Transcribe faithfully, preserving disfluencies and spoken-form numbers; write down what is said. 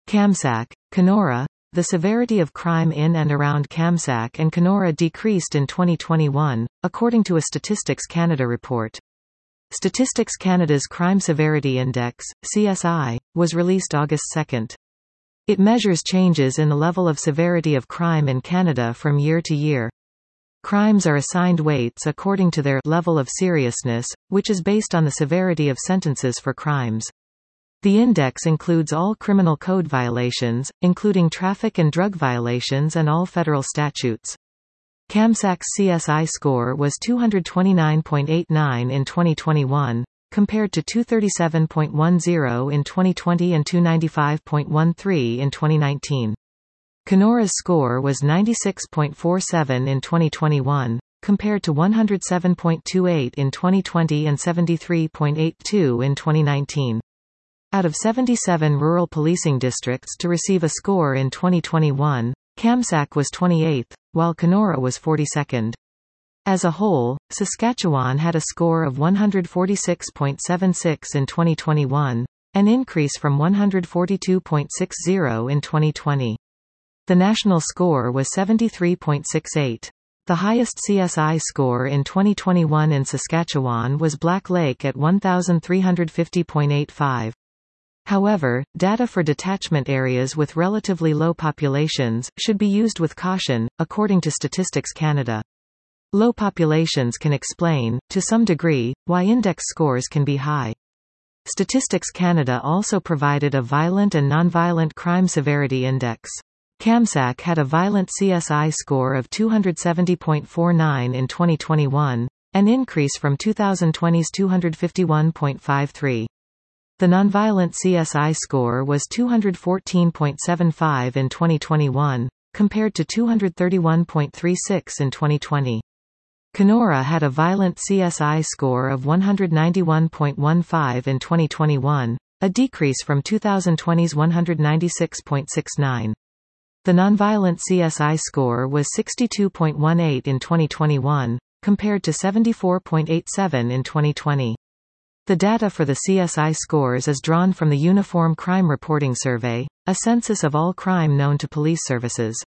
Kamsack, Kenora. The severity of crime in and around Kamsack and Kenora decreased in twenty twenty-one, according to a Statistics Canada report. Statistics Canada's Crime Severity Index, C S I, was released August second. It measures changes in the level of severity of crime in Canada from year to year. Crimes are assigned weights according to their level of seriousness, which is based on the severity of sentences for crimes. The index includes all criminal code violations, including traffic and drug violations and all federal statutes. Kamsack's C S I score was two twenty-nine point eight nine in twenty twenty-one, compared to two thirty-seven point one zero in twenty twenty and two ninety-five point one three in twenty nineteen. Kenora's score was ninety-six point four seven in twenty twenty-one, compared to one hundred seven point two eight in twenty twenty and seventy-three point eight two in twenty nineteen. Out of seventy-seven rural policing districts to receive a score in twenty twenty-one, Kamsack was twenty-eighth, while Kenora was forty-second. As a whole, Saskatchewan had a score of one hundred forty-six point seven six in twenty twenty-one, an increase from one hundred forty-two point six zero in twenty twenty. The national score was seventy-three point six eight. The highest C S I score in twenty twenty-one in Saskatchewan was Black Lake at one thousand three hundred fifty point eight five. However, data for detachment areas with relatively low populations should be used with caution, according to Statistics Canada. Low populations can explain, to some degree, why index scores can be high. Statistics Canada also provided a violent and nonviolent crime severity index. Kamsack had a violent C S I score of two seventy point four nine in twenty twenty-one, an increase from twenty twenty's two fifty-one point five three. The nonviolent C S I score was two fourteen point seven five in twenty twenty-one, compared to two thirty-one point three six in twenty twenty. Kenora had a violent C S I score of one ninety-one point one five in twenty twenty-one, a decrease from twenty twenty's one ninety-six point six nine. The nonviolent C S I score was sixty-two point one eight in twenty twenty-one, compared to seventy-four point eight seven in twenty twenty. The data for the C S I scores is drawn from the Uniform Crime Reporting Survey, a census of all crime known to police services.